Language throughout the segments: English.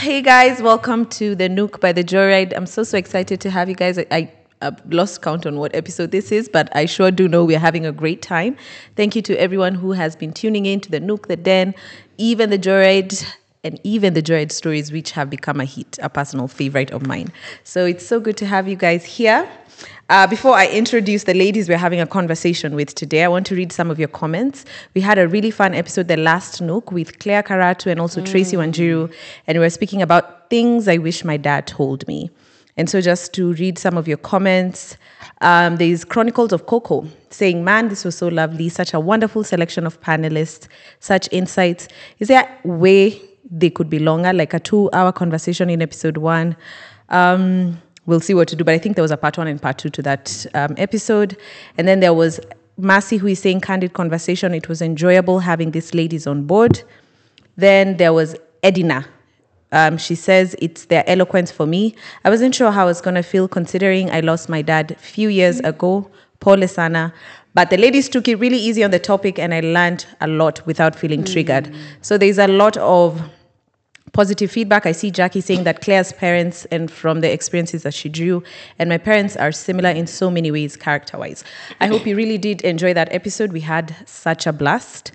Hey guys, welcome to the Nook by the Joyride. I'm so excited to have you guys. I lost count on what episode this is, but I sure do know we're having a great time. Thank you to everyone who has been tuning in to the Nook, the Den, even the Joyride, and even the Joyride stories, which have become a hit, a personal favorite of mine. So it's so good to have you guys here. Before I introduce the ladies we're having a conversation with today, I want to read some of your comments. We had a really fun episode, The Last Nook, with Claire Karatu and also Tracy Wanjiru, and we were speaking about things I wish my dad told me. And so just to read some of your comments, there's Chronicles of Coco saying, man, this was so lovely, such a wonderful selection of panelists, such insights. Is there a way they could be longer, like a 2-hour conversation in episode 1? We'll see what to do. But I think there was a part 1 and part 2 to that episode. And then there was Mercy, who is saying candid conversation. It was enjoyable having these ladies on board. Then there was Edina. She says, it's their eloquence for me. I wasn't sure how I was going to feel considering I lost my dad a few years ago, Paul Sana. But the ladies took it really easy on the topic and I learned a lot without feeling triggered. So there's a lot of positive feedback. I see Jackie saying that Claire's parents, and from the experiences that she drew, and my parents are similar in so many ways, character-wise. I hope you really did enjoy that episode. We had such a blast.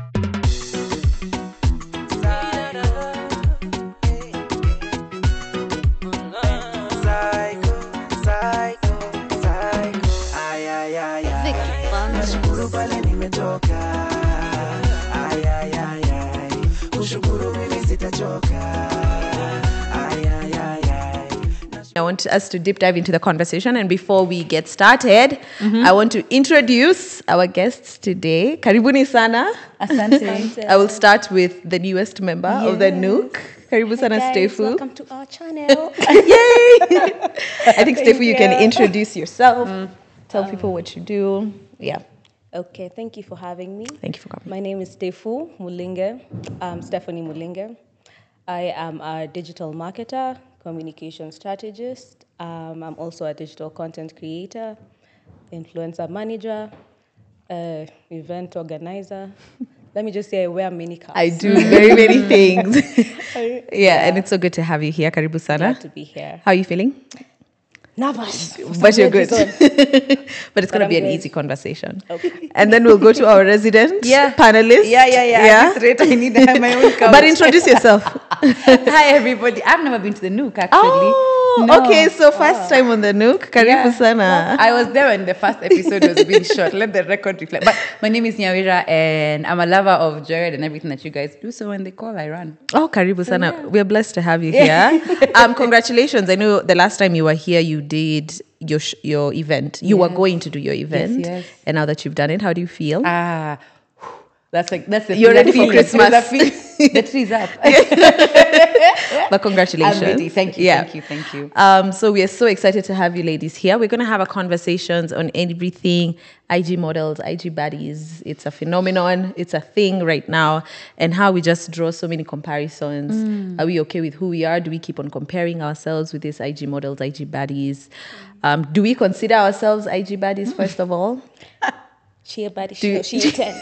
I want us to deep dive into the conversation. And before we get started, I want to introduce our guests today. Karibuni sana. Asante. I will start with the newest member of the Nook. Karibu sana, Stefu. Welcome to our channel. Yay! I think, Stefu, you can introduce yourself. Tell people what you do. Yeah. Okay, thank you for having me. Thank you for coming. My name is Stefu Mulinge. Stephanie Mulinge. I am a digital marketer, communication strategist. I'm also a digital content creator, influencer manager, event organizer. Let me just say I wear many caps. I do very many things. Yeah, and it's so good to have you here. Karibu sana. Glad to be here. How are you feeling? Nervous. But you're good. But it's going to be an easy conversation. Okay. And then we'll go to our resident panelist. Yeah. At this rate, I need to have my own couch. But introduce yourself. Hi, everybody. I've never been to the Nook, actually. Oh, No. okay. So first time on the Nook. Karibu Yeah. sana. I was there when the first episode was being shot. Let the record reflect. But my name is Nyawira, and I'm a lover of Jared and everything that you guys do. So when they call, I run. Oh, karibu sana. We're blessed to have you here. Congratulations. I know the last time you were here, you did your event. You were going to do your event. Yes. And now that you've done it, how do you feel? That's the You're ready for feeling. Christmas. The tree's up. But congratulations. I'm ready. Thank you. Yeah. Thank you. So we are so excited to have you ladies here. We're going to have a conversations on everything IG models, IG baddies. It's a phenomenon. It's a thing right now. And how we just draw so many comparisons. Are we okay with who we are? Do we keep on comparing ourselves with these IG models, IG baddies? Do we consider ourselves IG baddies, first of all? She a body, she a 10.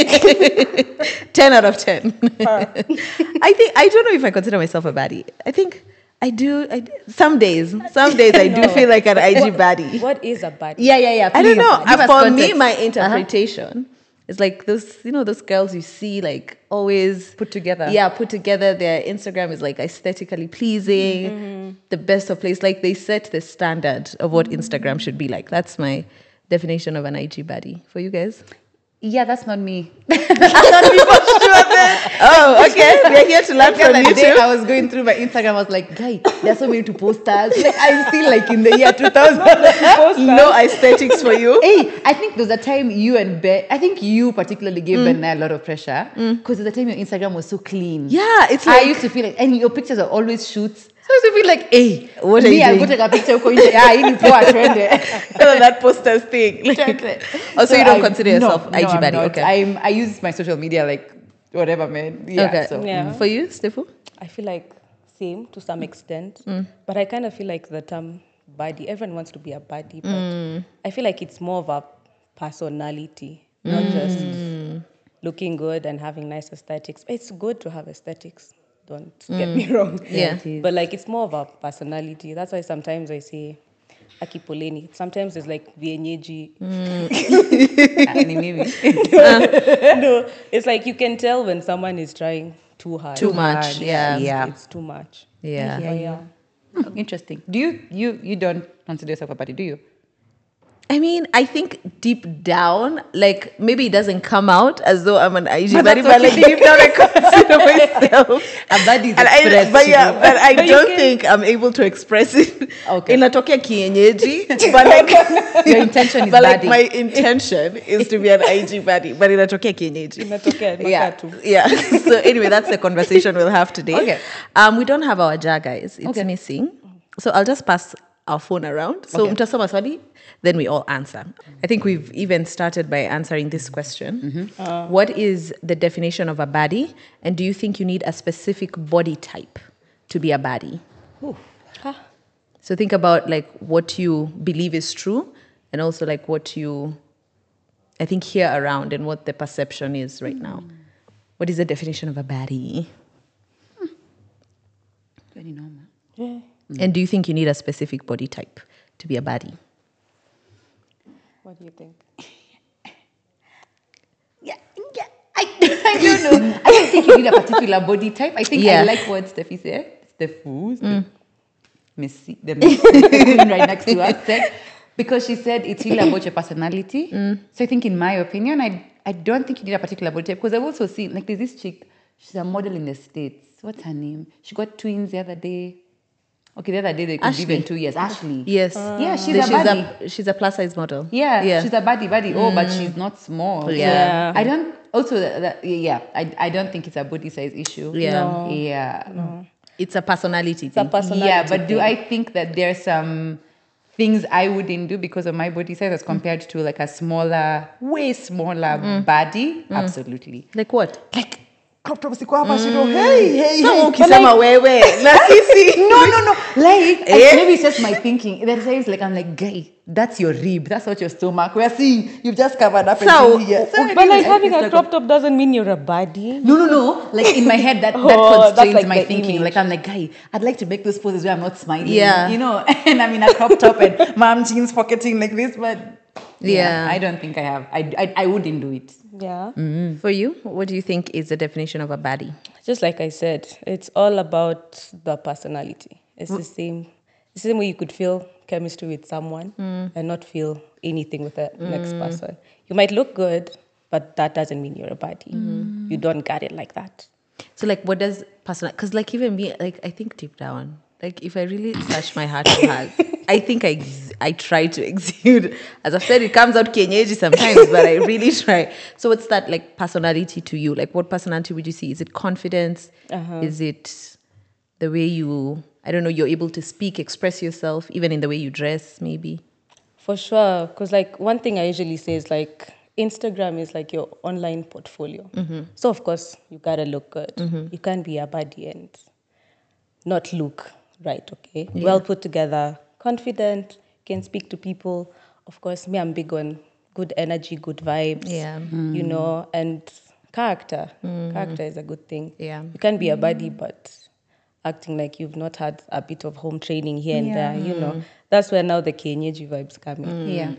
10 out of 10. I don't know if I consider myself a baddie. I think I do. Some days I do feel like an IG baddie. What is a body? Yeah. I don't know. Give us For me, context. my interpretation is like those girls you see like always Put together. Yeah, put together. Their Instagram is like aesthetically pleasing, the best of place. Like they set the standard of what Instagram should be like. That's my definition of an IG baddie. For you guys? Yeah, that's not me. Oh, okay. We're here to learn The from other you day, too. I was going through my Instagram. I was like, guy, there's so many to posters. Like, I'm still like in the year 2000. No aesthetics for you. Hey, I think there was a time you and Ben, I think you particularly gave Ben a lot of pressure because at the time your Instagram was so clean. Yeah, it's I like used to feel like, and your pictures are always shoots. So I used to feel like, hey, What are you I'll doing? go take a picture. Hii ni poa twende. that posters thing. Like, so you don't consider yourself IG I'm baddie? not. Okay. I use my social media like whatever, man. Yeah. Okay. So. Yeah. For you, Stefu? I feel like same to some extent, but I kind of feel like the term baddie, everyone wants to be a baddie, but I feel like it's more of a personality, not just looking good and having nice aesthetics. It's good to have aesthetics. Don't get me wrong. Yeah. it is. But like it's more of a personality. That's why sometimes I say akipoleni. Sometimes it's like vienyeji. Maybe. No, it's like you can tell when someone is trying too hard. Too much, yeah. Yeah. It's too much. Yeah. But yeah. Interesting. Do you don't consider yourself a baddie, do you? I mean, I think deep down, like maybe it doesn't come out as though I'm an IG But baddie, that's but what like you deep down I consider myself A baddie is but expressed, you know. but I But you don't can- think I'm able to express it. Okay. Inatokea kienyeji, but like Your intention is but like baddie. my intention is to be an IG baddie, but inatokea kienyeji. Inatokea Yeah, makatu. yeah. So anyway, that's the conversation we'll have today. Okay. We don't have our jar, guys. It's Okay. missing. So I'll just pass our phone around. So Okay. mtasoma swali, then we all answer. I think we've even started by answering this question. What is the definition of a baddie? And do you think you need a specific body type to be a baddie? So think about like what you believe is true and also like what you, I think, hear around and what the perception is right now. What is the definition of a baddie? Very normal. Yeah. And do you think you need a specific body type to be a baddie? What do you think? Yeah. I don't know. I don't think you need a particular body type. I think Yeah. I like what Steffi said. Missy, the queen right next to us said, because she said it's really about your personality. So I think, in my opinion, I don't think you need a particular body type, because I've also seen, like, there's this chick, she's a model in the States. What's her name? She got twins the other day. Okay, the other day they could Ashley. live in 2 years. Ashley. Yes. Yeah, she's a baddie. she's a plus size model. Yeah, she's a baddie. Oh, but she's not small. Yeah. So I don't. Also, I don't think it's a body size issue. Yeah. No. Yeah. It's a personality It's a thing. personality. Yeah, but do thing. I think that there's some things I wouldn't do because of my body size as compared to like a smaller, way smaller body? Absolutely. Like what? Like crop top siko hapa shido. Hey. Kama ukisema wewe na sisi. No. Like Eh? maybe it's just my thinking. That says like I'm like, guy, that's your rib. That's what your stomach. We're seeing you've just covered up. So, here. But like having a crop top doesn't mean you're a baddie. No. Like in my head, that Oh, that's constrains like my the thinking. image. Like I'm like, guy, I'd like to make those poses where I'm not smiling. Yeah. You know, and I'm in a crop top and mom jeans pocketing like this, but Yeah. I don't think I have. I wouldn't do it. Yeah. For you, what do you think is the definition of a baddie? Just like I said, it's all about the personality. It's the same way you could feel chemistry with someone and not feel anything with the next person. You might look good, but that doesn't mean you're a baddie. You don't got it like that. So like what does personal, because like even me, like I think deep down, like if I really search my heart to heart, I think I try to exude. As I've said, it comes out kienyeji sometimes, but I really try. So what's that like personality to you? Like what personality would you see? Is it confidence? Is it the way you, I don't know, you're able to speak, express yourself, even in the way you dress, maybe? For sure. Because like one thing I usually say is like Instagram is like your online portfolio. So of course you gotta look good. You can't be a baddie and not look right, okay? Well put together, confident, can speak to people. Of course, me, I'm big on good energy, good vibes. Yeah. You know, and character. Character is a good thing. Yeah. You can be a baddie, but acting like you've not had a bit of home training here and there, you know. That's where now the Kenyeji vibes come in. Yeah.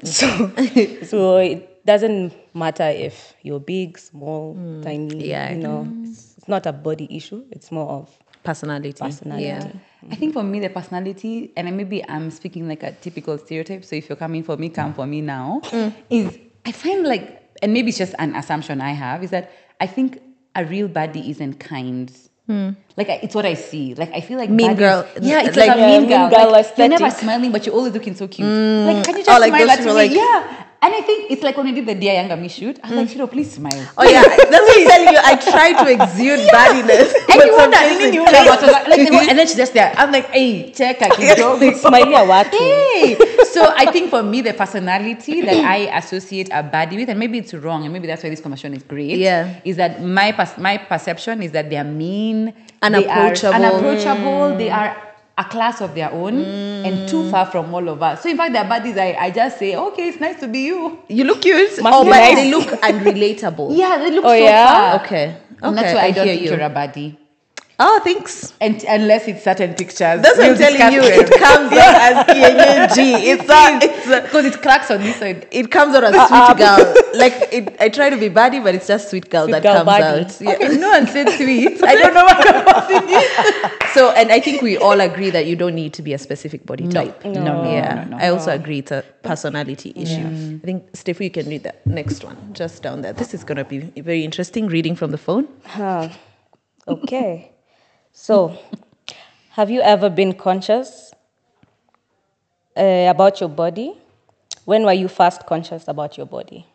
So it doesn't matter if you're big, small, tiny. Yeah. You know, it's not a body issue. It's more of Personality. personality. I think for me, the personality, and maybe I'm speaking like a typical stereotype, so if you're coming for me, come for me now, is I find like, and maybe it's just an assumption I have, is that I think a real baddie isn't kind. Like it's what I see. Like I feel like Mean baddies- girl. Yeah, it's Like- like, a Yeah, mean girl. mean girl Like, you're never aesthetic. smiling, but you're always looking so cute. Like can you just like smile those at people me? like- Yeah. And I think it's like when we did the Dear Younger Me shoot. I was like, Shiro, please smile. Oh yeah, that's what I'm telling you. I try to exude baddiness. And but you wonder, sometimes and it you takes- wonder, like, they go, and then she's just there. I'm like, hey, check, I can go. Smile ya watu. Hey. So I think for me, the personality that I associate a baddie with, and maybe it's wrong, and maybe that's why this conversation is great. Yeah. Is that my perception is that they are mean, Unapproachable. they are unapproachable. They are a class of their own and too far from all of us. So in fact, their baddies, I just say, okay, it's nice to be you. You look cute. Must Oh, be but nice. they look unrelatable. Yeah, they look Oh, so yeah? far. Okay. And Okay. that's why I don't hear think you. you're a baddie. Oh, thanks. And unless it's certain pictures. That's what I'm telling you. It comes out as KNG. It's because it cracks on this side. it comes out as sweet girl. Like I try to be baddie, but it's just sweet girl Sweet that girl comes baddie. out. Yeah. Okay, no one said sweet. I don't know what I'm thinking. So, and I think we all agree that you don't need to be a specific body type. No. Yeah, no. I also agree it's a personality issue. I think, Steph, you can read that next one just down there. This is going to be very interesting reading from the phone. Okay. So, have you ever been conscious about your body? When were you first conscious about your body?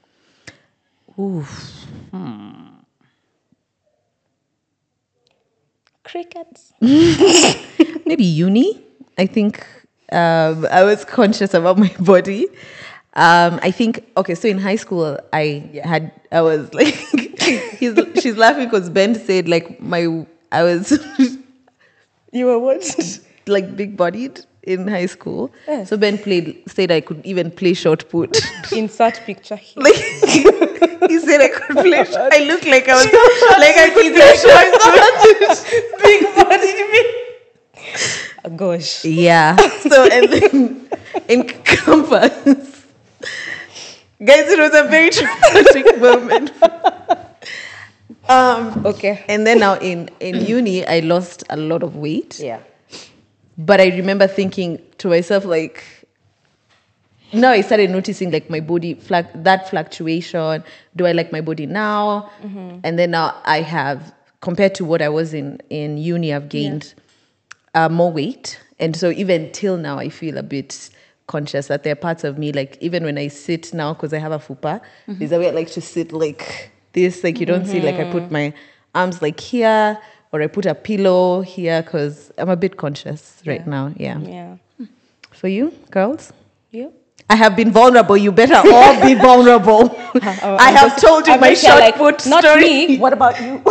Crickets. Maybe uni. I think I was conscious about my body. I think, okay, so in high school, I was like, she's laughing because Ben said like I was You were what? like big bodied in high school. Yes. So Ben said I could even play shot put. Insert picture here. Like he said I could play. I looked like I was like I could play shot put. Big body. Gosh. Yeah. So and then in campus, guys, it was a very traumatic moment. Okay. And then now in uni, I lost a lot of weight. Yeah. But I remember thinking to myself, like, now I started noticing like my body, that fluctuation. Do I like my body now? And then now I have, compared to what I was in uni, I've gained more weight. And so even till now, I feel a bit conscious that there are parts of me, like even when I sit now, because I have a fupa, there's a way I like to sit like this. Like you don't see, like I put my arms like here, or I put a pillow here, because I'm a bit conscious right now. Yeah. Yeah. For you, girls? You? I have been vulnerable. You better all be vulnerable. I have told you I'm my just here short like, put not story. me. What about you?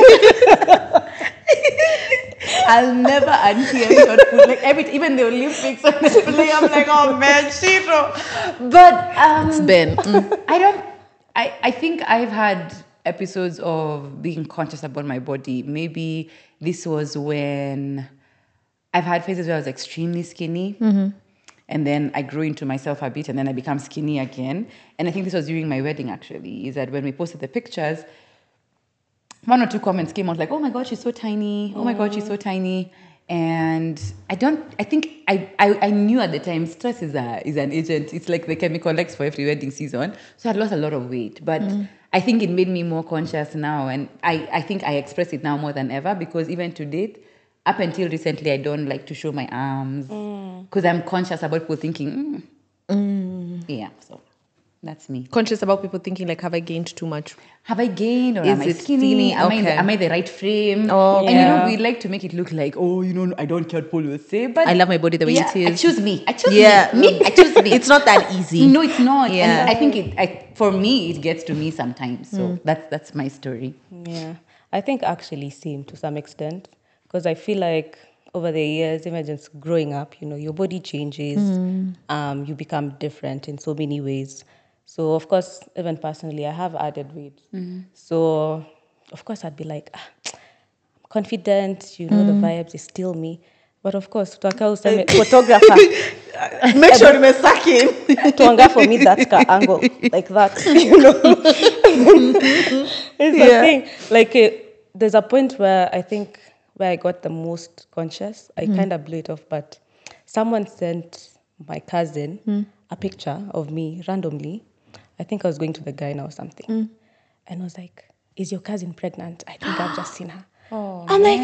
I'll never unhear short put. Like even the Olympics when they play, I'm like, oh man, Shito. But It's Ben. I think I've had episodes of being conscious about my body. Maybe this was when I've had phases where I was extremely skinny. And then I grew into myself a bit, and then I become skinny again. And I think this was during my wedding, actually, is that when we posted the pictures, one or two comments came out like, oh my God, she's so tiny. Oh my God, she's so tiny. And I think I knew at the time stress is an agent. It's like the chemical X for every wedding season. So I'd lost a lot of weight. But I think it made me more conscious now. And I think I express it now more than ever, because even to date, up until recently, I don't like to show my arms because I'm conscious about people thinking, yeah, so that's me. Conscious about people thinking like, have I gained too much? Have I gained, or Is am I it skinny? skinny? Am I the right frame? Oh, and yeah. we like to make it look like, I don't care what Paul will say, but I love my body the way it I is. choose me. I choose Yeah. me. I choose me. It's not that easy. No, it's not. Yeah. And I think for me, it gets to me sometimes. So that's my story. Yeah. I think actually same to some extent, because I feel like over the years, even just growing up, your body changes. You become different in so many ways. So, of course, even personally, I have added weight. So, of course, I'd be like, I'm confident, the vibes is still me. But of course, photographer, Make sure you suck in. tuanga for me that angle, like that, It's the thing. Like, there's a point where I think where I got the most conscious, I kind of blew it off, but someone sent my cousin a picture of me randomly. I think I was going to the gyna or something. And I was like, is your cousin pregnant? I think I've just seen her. Oh, I'm like,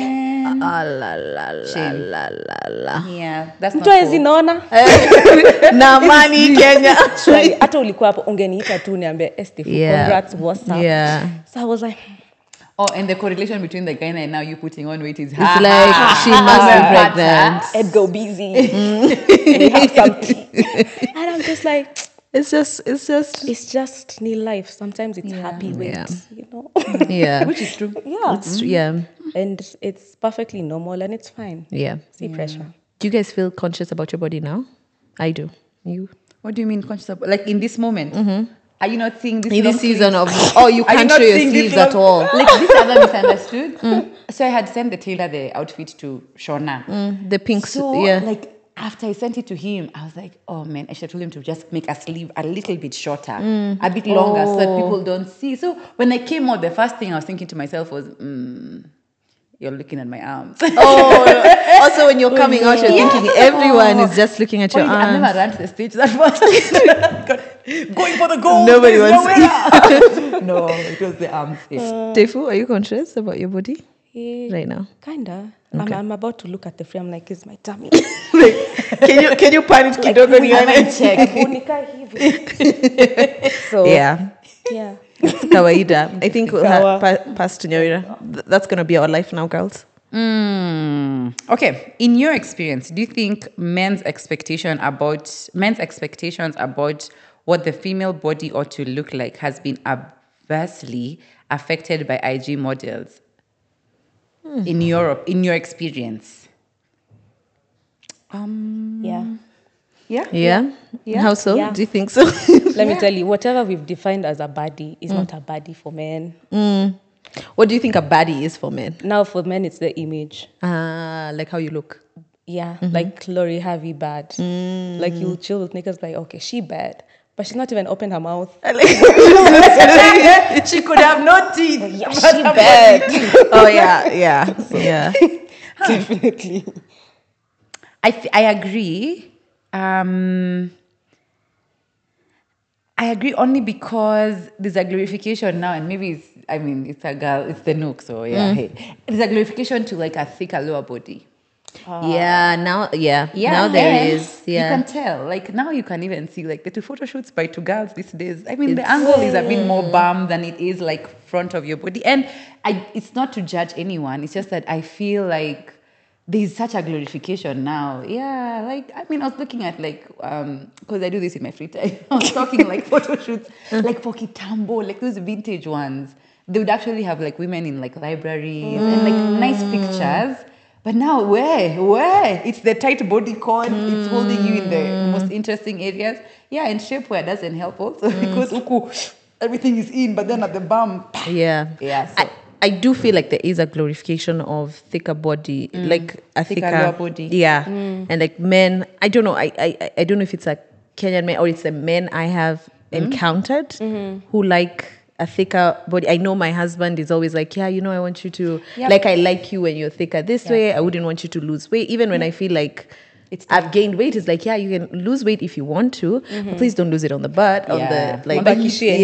yeah, that's not mtu hawezi naona. Na mani Kenya. Hata ulikuwa hapo ungeniita tu niambie Steve, congrats, what's up? Yeah. So I was like, and the correlation between the gyna and now you putting on weight is It's like she must be pregnant. Ed go busy. We have some tea. And I'm just like, It's just new life. Sometimes it's happy weight, yeah. which is true. Yeah. Yeah. And it's perfectly normal and it's fine. Yeah. See pressure. Do you guys feel conscious about your body now? I do. You? What do you mean conscious? Like in this moment? are you not seeing this In long this season sleeve? of, you Are you can't not show your seeing this sleeves at long- all. Like this other misunderstood. So I had sent the tailor the outfit to Shona. The pink, So yeah. like after I sent it to him, I was like, oh man, I should have told him to just make a sleeve a little bit shorter, a bit longer, so that people don't see. So when I came out, the first thing I was thinking to myself was, you're looking at my arms. Also, when you're coming out, you're thinking everyone is just looking at your I've arms. never run to the stage that much. Going for the goal. Nobody there's wants nowhere. No, it was the arms. Tefu, are you conscious about your body right now? Kinda. I'm about to look at the frame. I'm like, is my tummy? Can you pan it kidogo nione? Unika hivi. So Yeah. yeah. Kawaida. I think we'll pass to Nyorira. That's going to be our life now, girls. Okay. In your experience, do you think men's expectations about what the female body ought to look like has been adversely affected by IG models? In Europe, in your experience? Yeah. Yeah. Yeah? How so? Yeah. Do you think so? Let me tell you, whatever we've defined as a body is not a body for men. What do you think a baddie is for men? Now for men, it's the image. Like how you look. Yeah, like Lori Harvey bad. Like you'll chill with niggas like, okay, she bad. But she's not even opened her mouth. She could have no teeth. Yeah, she bad. Oh, yeah. Definitely. I agree. I agree only because there's a glorification now, and maybe it's a girl, it's the Nook, so yeah. Hey. There's a glorification to like a thicker lower body. Now there and is. Yeah. You can tell. Like now you can even see like the two photo shoots by two girls these days. I mean, the angle is a bit more bummed than it is like front of your body. And it's not to judge anyone. It's just that I feel like there's such a glorification now. Yeah, like, I mean, I was looking at like, because I do this in my free time. I was talking like photo shoots, like for Kitambo, like those vintage ones. They would actually have like women in like libraries and like nice pictures. But now where? It's the tight body cord. It's holding you in the most interesting areas. Yeah, and shapewear doesn't help also because everything is in, but then at the bum. Yeah. Yeah. So. I do feel like there is a glorification of thicker body, like a thicker lower body. Yeah. And like men, I don't know. I don't know if it's a Kenyan men or it's the men I have encountered who like a thicker body. I know my husband is always like, yeah, I want you to, like, I like you when you're thicker this way. I wouldn't want you to lose weight. Even when I feel like I've gained weight, it's like, yeah, you can lose weight if you want to, but please don't lose it on the butt, on the, like, Nibakishie.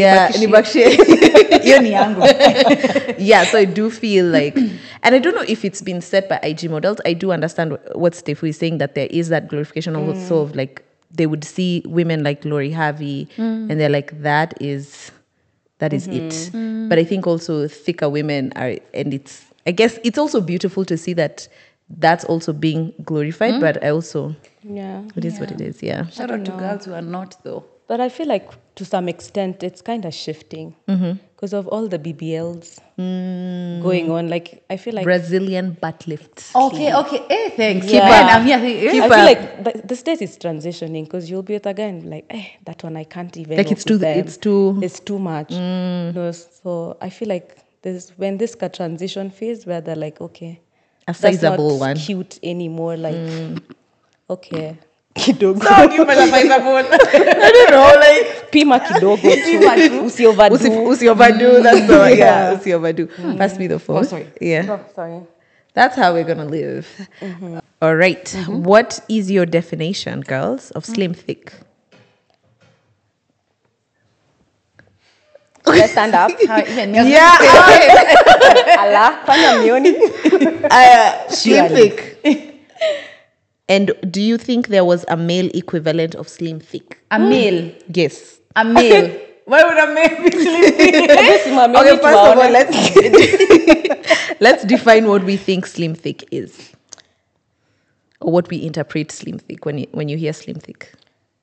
Yeah, so I do feel like, and I don't know if it's been set by IG models. I do understand what Steffu is saying, that there is that glorification also of like, they would see women like Lori Harvey and they're like, that is it. But I think also thicker women are, and I guess it's also beautiful to see that that's also being glorified, but I also, it is what it is, yeah. Shout out to girls who are not though. But I feel like to some extent it's kind of shifting because of all the BBLs going on. Like I feel like Brazilian butt lifts. Okay. Hey, thanks. Yeah. I'm here. I feel like the state is transitioning because you'll be with a guy and be like, that one I can't even. Like walk it's too much. No, so I feel like when this got transition phase where they're like, okay, a sizable one, cute anymore. Like, okay, kidogo. I don't know, like Pima kidogo too. Usioverdo. That's the yeah. Usioverdo. Pass me the phone. Oh, sorry. Yeah. Oh, sorry. That's how we're gonna live. All right. What is your definition, girls, of slim thick? Let's stand up. Yeah. Allah, fanya mioni. Slim thick. And do you think there was a male equivalent of slim thick? A male. Yes. A male. Why would a male be slim thick? Okay, first of all, let's define what we think slim thick is, or what we interpret slim thick when you hear slim thick.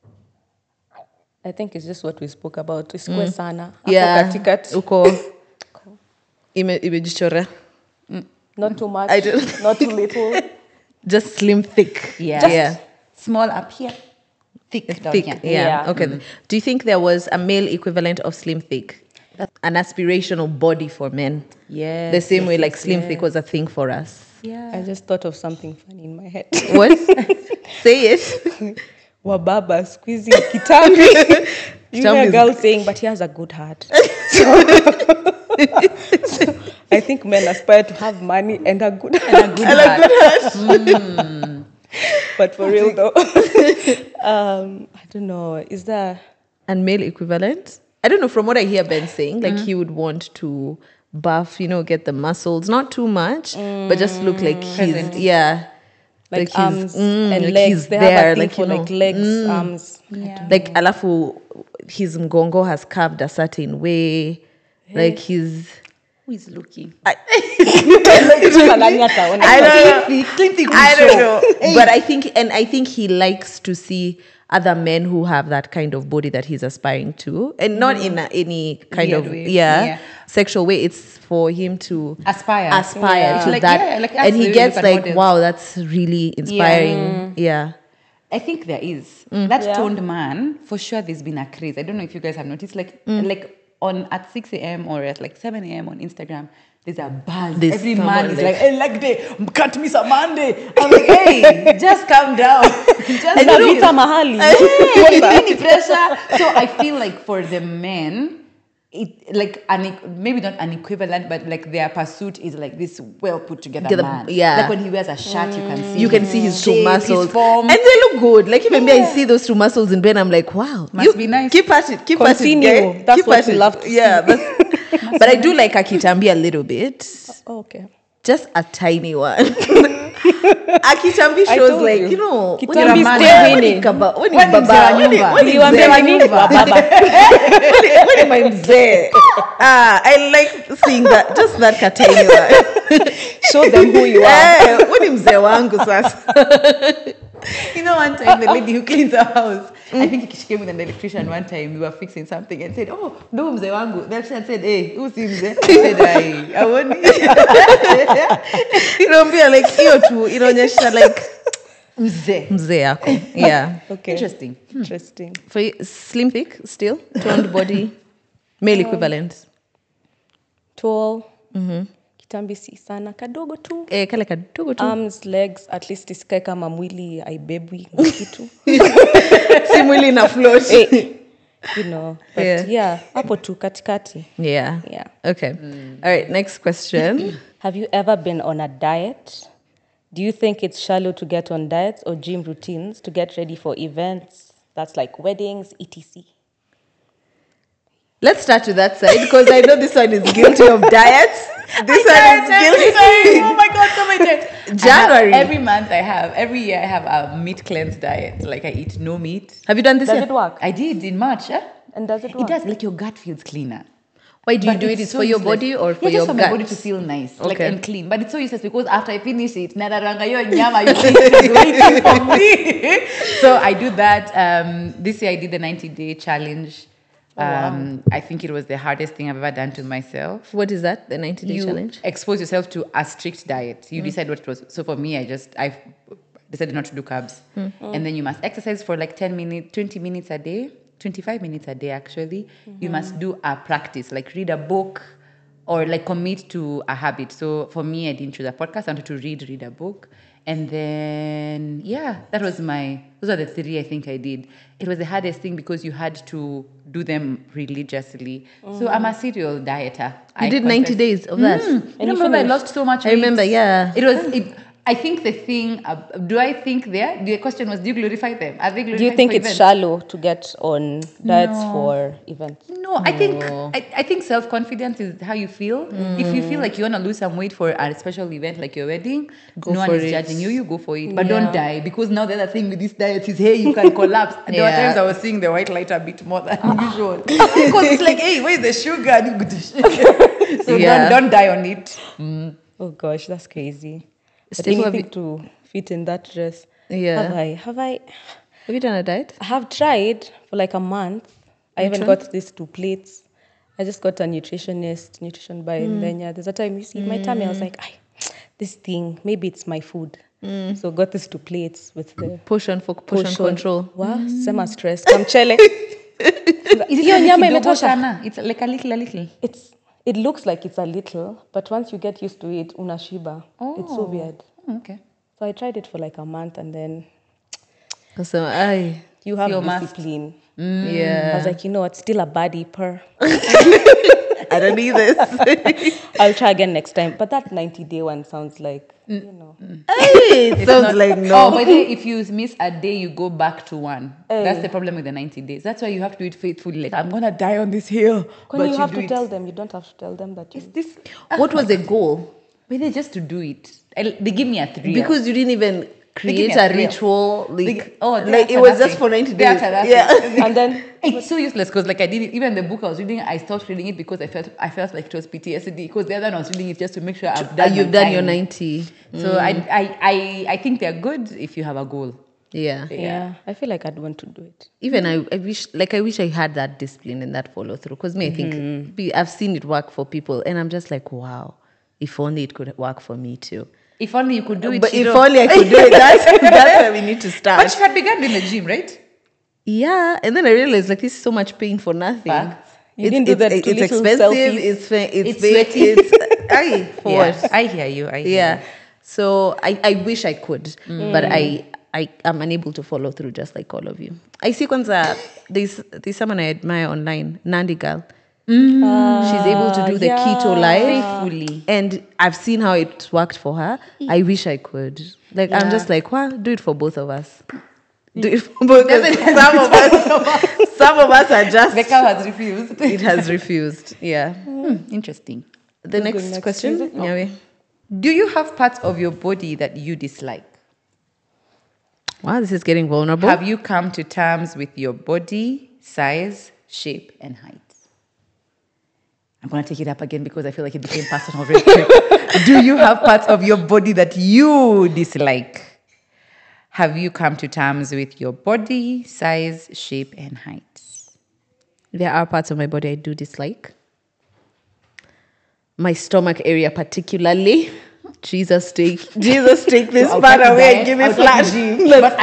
I think it's just what we spoke about. Isikwe sana. Yeah. Hapo katikati. Uko imejichora. Not too much. I don't- Not too little. Just slim thick. Yeah. Yeah. Small up here. thick down Thick, here. yeah. Yeah. Okay. Do you think there was a male equivalent of slim thick? An aspirational body for men? Yes. The same way yes, like yes, slim yes. thick was a thing for us. Yeah. I just thought of something funny in my head. What? Say it. Wababa squeezing kitambi. You hear a Kitambi girl saying, but he has a good heart. So I think men aspire to have money and a good heart. And a good heart. But for real though, I don't know. Is there? And male equivalent? I don't know. From what I hear Ben saying, like he would want to buff, get the muscles, not too much, but just look like he's Present. Like he's- arms and like legs. he's They there, have a thing like, for like legs, arms. Yeah. like alafu his mgongo has curved a certain way, like he's. Who is looking? I Slim thick will I don't show. know, but I think he likes to see other men who have that kind of body that he's aspiring to, and not in any kind Weird of way. yeah sexual way. It's for him to Aspire. aspire to Like, that, yeah, like us, and he we gets look at like, models. wow, that's really inspiring. Yeah. I think there is that toned man. For sure, there's been a craze. I don't know if you guys have noticed, like on at 6 a.m. or at like 7 a.m. on Instagram. There's a buzz. There's Every someone man is like- like, hey, leg day, cut me some Monday. I'm like, hey, just calm down. Just And Vita mahali. hey, any pressure. So I feel like for the men, it like maybe not an equivalent, but like their pursuit is like this well put together man. yeah. Like when he wears a shirt, you can see. You can see his two shape, muscles, his form. and they look good. Like even me, I see those two muscles in Ben. I'm like, wow, Must be nice. Keep at it, keep Continue. at it, guy. That's Keep what at we it. love to Yeah, but I do like a kitambi a little bit, Oh, okay. just a tiny one. A kitambi I shows told like you. when Kitambi you're still when winning. you kaba- when you When baba- mzee wa when you- nyumba. when you Niwaambie mzee wa nini? nyumba. Wababa. When am I mzee? I like seeing that, just that katini one. Show them who you are. When ni mzee wangu sasa. You know, one time the lady who cleans our house, I think she came with an electrician one time. We were fixing something and said, "Oh, no mzee wangu." The electrician said, "Hey, who's mzee?" I said, "I want." Inaambia like hiyo tu inaonyesha like Mzee. mzee yako. Yeah. Okay. Interesting. Interesting. For you, slim thick still, toned body, male equivalent. Tall. Kitambi si sana. Kadogo tu. Kale kadogo tu. Arms, legs, at least isikae kama mwili aibebwi na kitu. Si mwili na float. You know. But yeah, hapo tu katikati. Yeah. Yeah. Okay. All right, next question. Have you ever been on a diet? Do you think it's shallow to get on diets or gym routines to get ready for events? That's like weddings, etc. Let's start with that side because I know this one is guilty of diets. This one is guilty. Oh my God, so many times. January. Every year I have a meat cleanse diet. Like I eat no meat. Have you done this Does yet? it work? I did in March. And does it It work? does. Like your gut feels cleaner. Why do you But do it? it's Is so for your useless. body or for Yeah, your just for gut? my body to feel nice, like Okay. and clean. But it's so useless because after I finish it, nadaranga yo nyama you eat is waiting for me. So I do that. This year I did the 90-day challenge. I think it was the hardest thing I've ever done to myself. What is that? The 90-day You challenge? expose yourself to a strict diet. You decide what it was. So for me, I decided not to do carbs. And then you must exercise for like 10 minutes, 20 minutes a day, 25 minutes a day actually. You must do a practice, like read a book or like commit to a habit. So for me, I didn't choose a podcast. I wanted to read a book. And then, yeah, those are the three I think I did. It was the hardest thing because you had to do them religiously. So I'm a serial dieter. You did 90 days of that. And you remember I lost so much weight. I remember, yeah. I think the thing, do I think the question was, do you glorify them? Are they glorified Do you think for it's events? shallow to get on diets for events? No, I think self-confidence is how you feel. If you feel like you want to lose some weight for a special event like your wedding, Go no one for is it. judging you, you go for it. But Yeah. don't die, because now the other thing with this diet is, hey, you can collapse. There were Yeah. times I was seeing the white light a bit more than usual. Because it's like, hey, where's the sugar? And you go to so Yeah. don't die on it. Oh gosh, that's crazy. But Steph, have anything to fit in that dress. Yeah. Have I Have you done a diet? I have tried for like a month. I even got these 2 plates. I just got a nutrition by and then yeah, there's a time you see my tummy, I was like, this thing, maybe it's my food. So got these 2 plates with the Portion control. Wow, sema stress. Kamchele. Hiyo nyama kidogo imetosha. sana. It's like a little. It looks like it's a little, but once you get used to it, unashiba. It's so weird. Okay. So I tried it for like a month, and then So I you have Your must. discipline. I yeah. was like, you know what, still a baddie per. I don't need this. I'll try again next time. But that 90-day one sounds like, you know. Hey, it sounds like Oh, no. by the way, if you miss a day, you go back to one. That's the problem with the 90 days. That's why you have to do it faithfully. Like, I'm gonna die on this hill. When you have do to it. tell them, you don't have to tell them that you... This, What was the goal? but they just to do it. They give me a 3. Because you didn't even give create me a a thrill. ritual. Like, like it was just for 90 days. Yeah. And then... It's so useless because like I did it, even the book I was reading, I stopped reading it because I felt like it was PTSD because the other one I was reading it just to make sure I've done You've my done your time. 90. So I think they're good if you have a goal. Yeah. Yeah, I feel like I'd want to do it. Even I wish I had that discipline and that follow through. Because I think I've seen it work for people, and I'm just like, wow, if only it could work for me too. If only you could do it. But if Shiro. only I could do it, that's where we need to start. But you had begun in the gym, right? Yeah, and then I realized like this is so much pain for nothing. Facts. You didn't do the two it's little expensive. selfies. It's sweaty. It's aye, for what? I hear you. I hear Yeah. you. So I wish I could, but I am unable to follow through just like all of you. I see kwanza there's someone I admire online, Nandi girl. She's able to do the keto life Faithfully. and I've seen how it worked for her. I wish I could. Like I'm just like, well, do it for both of us. Do it for both of us. Some of us are just The cow has refused. it has refused. Yeah. Interesting. The Who's going next next? question. Is it? Nyawe. Do you have parts of your body that you dislike? Wow, this is getting vulnerable. Have you come to terms with your body, size, shape, and height? I'm going to take it up again because I feel like it became personal very quick. Do you have parts of your body that you dislike? Have you come to terms with your body, size, shape, and height? There are parts of my body I do dislike. My stomach area particularly. Jesus take this I'll part take away that. and give me I'll take flash. the- But I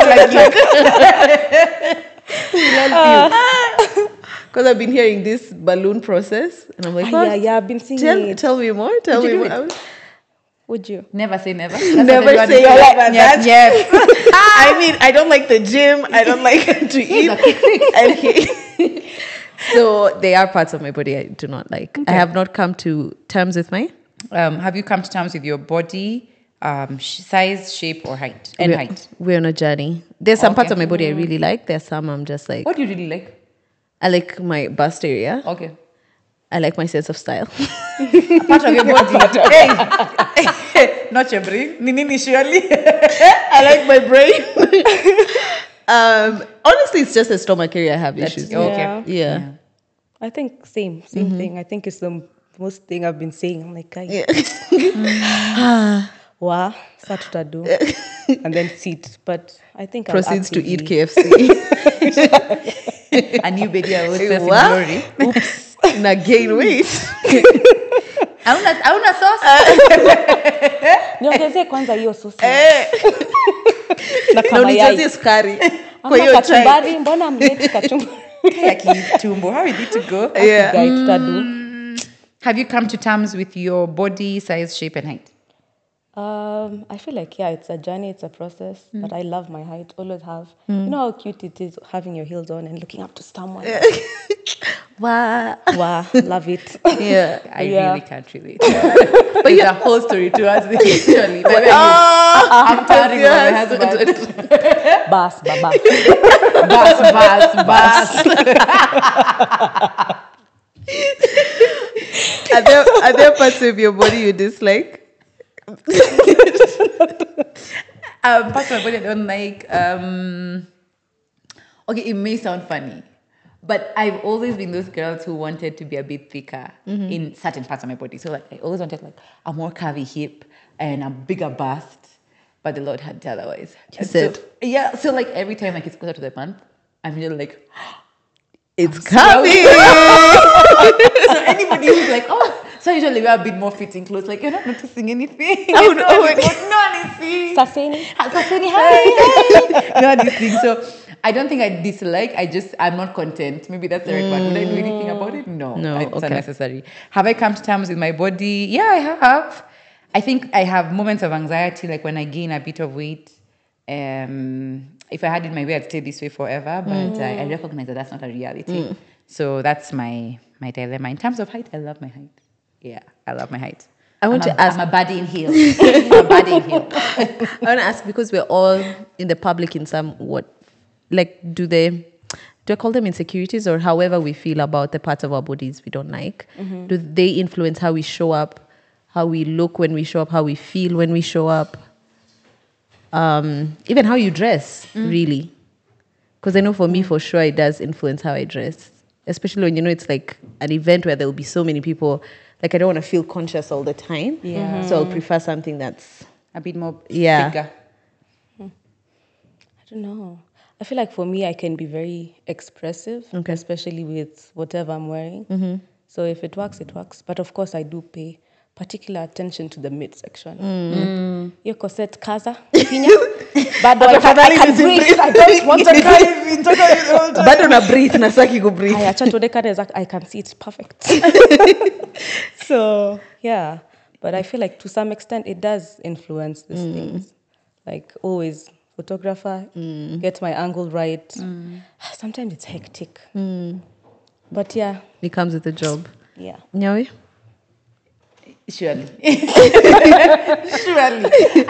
don't like you. Because I've been hearing this balloon process and I'm like, what? Yeah, I've been seeing it. Tell me more. Tell Would me you do more. it? Would you? Never say never. Never say never. That's- Yes. I mean, I don't like the gym. I don't like to eat. a quick fix. Okay. So there are parts of my body I do not like. I have not come to terms with my Have you come to terms with your body, size, shape, or height? And height. We're on a journey. There's some parts Okay. of my body I really like. There's some I'm just like, What do you really like? I like my bust area. Okay. I like my sense of style. Part of your body. Hey. Not your brain. Nini surely. I like my brain. Honestly, it's just the stomach area I have issues. with. Okay. Yeah. I think same thing. I think it's the most thing I've been saying. I'm like, wow, start to do, and then sit. But I think Proceeds to eat KFC. A new baby I was in What? glory. Oops. And I gain weight. Hauna sauce? Niongezee kwanza hiyo sosi na Na kama yai. unijazie sukari. Kwa Ama hiyo chai. kachumbari, mbona mleti kachumbari? Tumbo. How is it to go? Yeah. Guy, tutadu. Have you come to terms with your body, size, shape, and height? I feel like, it's a journey, it's a process, but I love my height, always have. You know how cute it is having your heels on and looking up to someone? Wow. Wow, love it. Yeah. I Yeah. really can't relate. But it's a whole story to us, actually. I'm tiring of my husband. Bas, baba. Bas. Are there parts of your body you dislike? Parts of my body I don't like. Okay, it may sound funny, but I've always been those girls who wanted to be a bit thicker in certain parts of my body. So like I always wanted like a more curvy hip and a bigger bust, but the Lord had it otherwise. He said. So like every time like it's closer to the month, I'm just like, It's coming. so anybody who's like, oh, So I usually wear a bit more fitting clothes. Like, you're not noticing anything. Oh, no, no. no one is seeing. Saseni. Saseni, hi. No one is seeing. So I don't think I dislike. I'm not content. Maybe that's the right word. Would I do anything about it? No. No, It's okay. unnecessary. Have I come to terms with my body? Yeah, I have. I think I have moments of anxiety, like when I gain a bit of weight. If I had it my way, I'd stay this way forever. But I recognize that that's not a reality. So that's my dilemma. In terms of height, I love my height. Yeah, I love my height. I want to ask. I'm a baddie in heels. I'm a baddie in heels. I want to ask, because we're all in the public in do I call them insecurities, or however we feel about the parts of our bodies we don't like? Do they influence how we show up, how we look when we show up, how we feel when we show up? Even how you dress, really. Because I know for me, for sure, it does influence how I dress. Especially when, it's like an event where there will be so many people. Like, I don't want to feel conscious all the time. Yeah. So I'll prefer something that's... A bit more Yeah. bigger. I don't know. I feel like for me, I can be very expressive, especially with whatever I'm wearing. So if it works, it works. But of course, I do pay particular attention to the midsection. Your corset kaza, pinya. But I can breathe. I don't want to cry. But on a breathe, nasaki go breathe. I can see it's perfect. So, yeah. But I feel like to some extent, it does influence these things. Like always, photographer, get my angle right. Sometimes it's hectic. But yeah. It comes with the job. Yeah. Nyawe? Surely. Surely.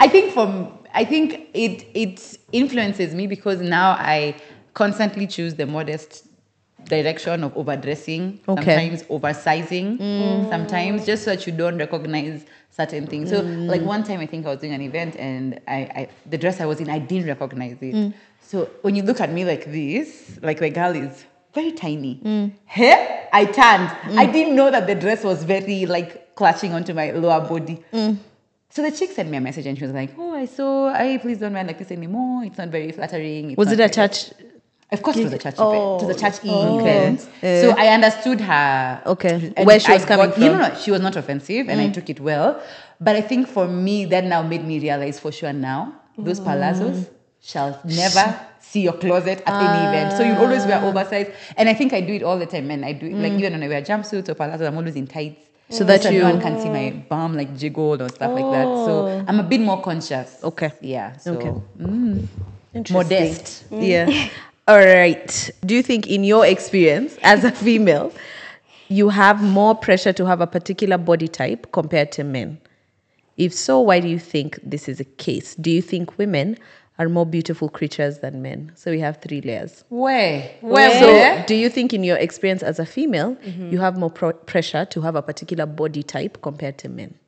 I think it influences me because now I constantly choose the modest direction of overdressing, sometimes oversizing, sometimes just so that you don't recognize certain things. So like one time I think I was doing an event and I the dress I was in, I didn't recognize it. So when you look at me like this, like my girl is very tiny. Hair, I turned. I didn't know that the dress was very like clutching onto my lower body. So the chick sent me a message and she was like, please don't wear like this anymore. It's not very flattering. Was it a church? Of course it was a church event. It was a church event. So I understood her. Okay. And Where she was coming from. No, she was not offensive and I took it well. But I think for me, that now made me realize for sure now, those palazzos shall never see your closet at any event. So you always wear oversized. And I think I do it all the time. And I do it like even when I wear jumpsuits or palazzos, I'm always in tights. So that no one can see my bum like jiggled or stuff like that. So I'm a bit more conscious. Okay. Yeah. So Interesting. modest. Yeah. All right. Do you think in your experience as a female, you have more pressure to have a particular body type compared to men? If so, why do you think this is the case? Do you think women are more beautiful creatures than men? So we have 3 layers. Where? So do you think in your experience as a female, you have more pressure to have a particular body type compared to men?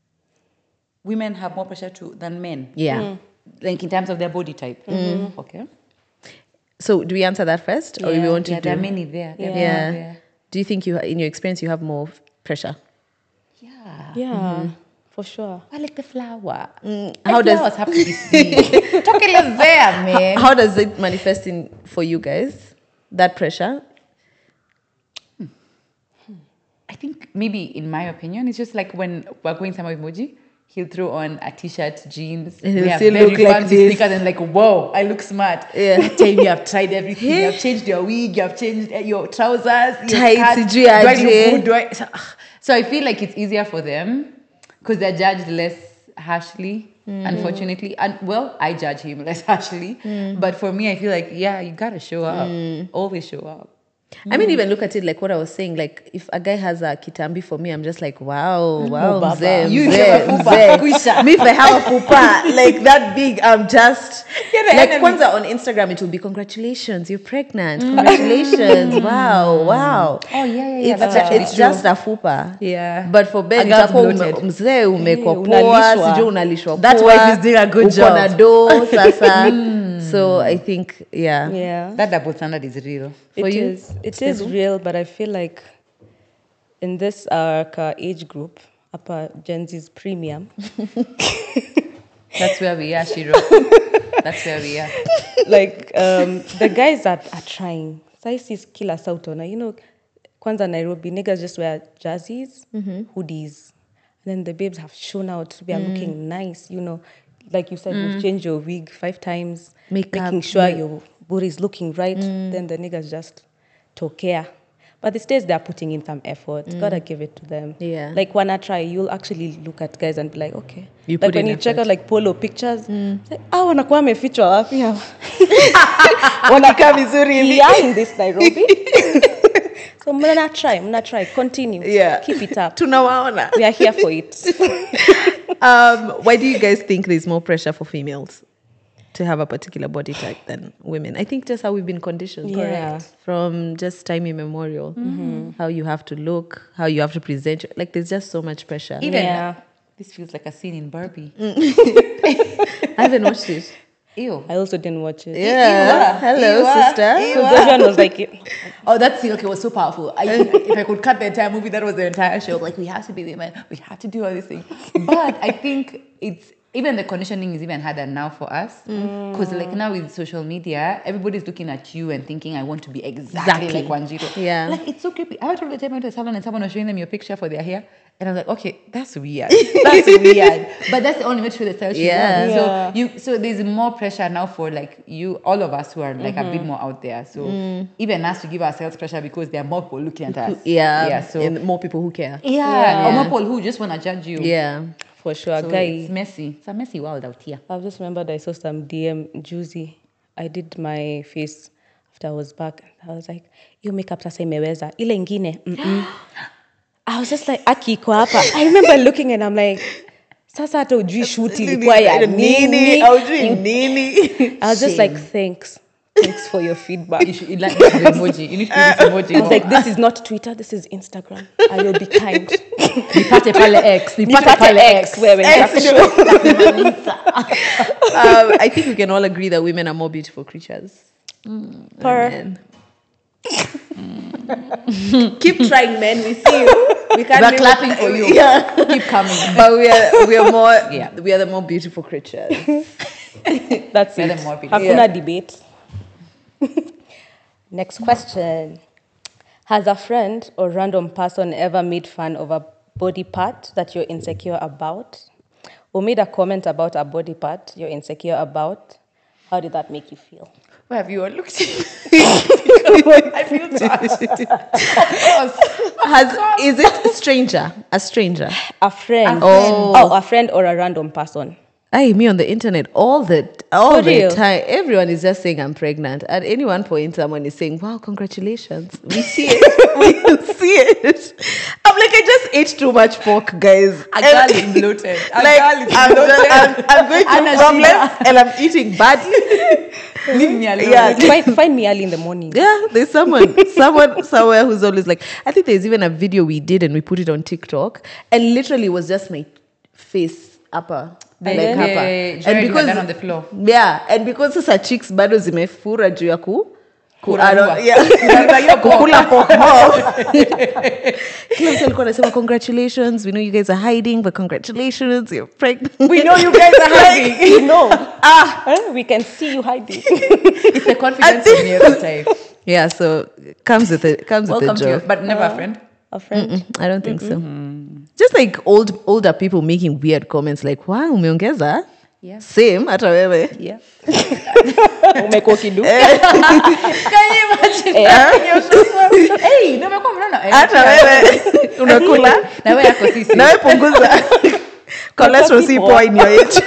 Women have more pressure than men. Yeah. Like in terms of their body type. Okay. So do we answer that first? Or do we want to do... there are many there. Yeah. Do you think in your experience you have more pressure? Yeah. Yeah, for sure. I like the flower. How does flowers have to be seen? Talking there, man. How does it manifest for you guys? That pressure? I think maybe in my opinion, it's just like when we're going somewhere with Moji, he'll throw on a t-shirt, jeans. And he'll we have still very look like fancy this. sneakers and like, whoa, I look smart. Yeah. That time you have tried everything. You have changed your wig, you have changed your trousers, your Tights, skirt. sijui Do I aje. look good? So I feel like it's easier for them because they're judged less harshly, unfortunately. And well, I judge him less harshly. But for me, I feel like, yeah, you gotta show up. Always show up. I mean, even look at it like what I was saying. Like, if a guy has a kitambi for me, I'm just like, wow, mzee, You mzee, have a fupa, mzee. kwisha. Me, if I have a fupa like that big, I'm just You're the like enemy. Kwanzaa on Instagram. It will be congratulations, you're pregnant. Congratulations, wow. Oh, yeah. It's, That's actually it's true. just a fupa. Yeah. But for Ben, A girl's itakuwa bloated. mzee umekwa poa, unalishwa. sijui unalishwa That poa, wife is doing a good uko job. na do sasa. So I think, yeah. Yeah. That double standard is real. For you, It is real, but I feel like in this age group, upper Gen Z's premium, That's where we are, Shiro. That's where we are. like the guys that are trying. Saisis kila sautona, Kwanza Nairobi, niggas just wear jerseys, hoodies. And then the babes have shown out. We are looking nice, you know. Like you said, you've changed your wig 5 times. Makeup, making sure your booty is looking right. Then the niggas just tokea. But the States, they're putting in some effort. Gotta give it to them. Yeah. Like when I try, you'll actually look at guys and be like, okay. You like put when in you check effort. out like polo pictures, it's like, wanakuwa wamefichwa wapi hawa? Wanakaa vizuri hivi. Yeah, in this Nairobi. So mna try, continue. Yeah. Keep it up. Tunawaona. We are here for it. Why do you guys think there's more pressure for females to have a particular body type than women? I think just how we've been conditioned. Yeah. Correct. From just time immemorial. How you have to look, how you have to present. Like there's just so much pressure. Yeah. This feels like a scene in Barbie. I haven't watched it. Ew. I also didn't watch it. Yeah. Hello, sister. Because everyone was like, Oh, that scene was so powerful. If I could cut the entire movie, that was the entire show. Like, we have to be women. We have to do all these things. But I think it's, even the conditioning is even harder now for us. Because like now with social media, everybody's looking at you and thinking, I want to be exactly like Wanjiru. Yeah. Like, it's so creepy. I told the time I went to a salon and someone was showing them your picture for their hair. And I was like, okay, that's weird. That's weird. But that's the only way to show the style she Yeah. wants. So there's more pressure now for like you, all of us who are like a bit more out there. So even us to give ourselves pressure because there are more people looking at us. Yeah. Yeah. So and more people who care. or more people who just want to judge you. Yeah. for sure, So guy. it's messy. It's a messy world out here. I've just remembered I saw some DM juicy. I did my face after I was back. I was like, hiyo makeup sasa imeweza. Ile ingine. I was just like, aki iko hapa. I remember looking and I'm like, sasa hata ujui shoot ilikuwa ya nini. I was just like, thanks. Thanks for your feedback. You should like the emoji. You need to use this emoji. I was like, this is not Twitter, this is Instagram. I will be kind. Nipate pale X. Nipate X. Wewe I think we can all agree that women are more beautiful creatures. Per. Keep trying, men. We see you. We're clapping for you. Yeah. Keep coming. But we are more. Yeah. We are the more beautiful creatures. That's We're it. the more beautiful. Hakuna debate. Next question. Has a friend or random person ever made fun of a body part that you're insecure about? Or made a comment about a body part you're insecure about? How did that make you feel? Where have you all looked at me? I feel touched. Is it a stranger? A stranger? A friend. Oh. A friend or a random person. Me on the internet all the For real? time. Everyone is just saying I'm pregnant. At any one point, someone is saying, "Wow, congratulations! We see it. We see it." I'm like, I just ate too much pork, guys. A girl is bloated. I'm going through problems and I'm eating badly. Leave me alone. Yeah. Find me early in the morning. Yeah, there's someone somewhere who's always like, I think there's even a video we did and we put it on TikTok, and literally it was just my face upper. Like Yeah, hapa. yeah. And because down on the floor. Yeah, and because sasa chicks bado zimefura juu ya Kurarua. kukula pork more. Kila mtu alikuwa anasema congratulations, we know you guys are hiding, but congratulations, you're pregnant. We know you guys are hiding. You know. We can see you hiding. It's the confidence of me every time. Yeah, so comes with the Welcome to joy. you, but never a friend. A friend. I don't think so. Just like older people making weird comments like, wow, umeongeza? Yeah. Same, hata wewe. Yeah. Umekuwa kidu. Can you imagine? Hey, nimekuwa mnono. Hata wewe unakula. Na wewe yako sisi. Na wewe punguza. Cholesterol si poa in your age.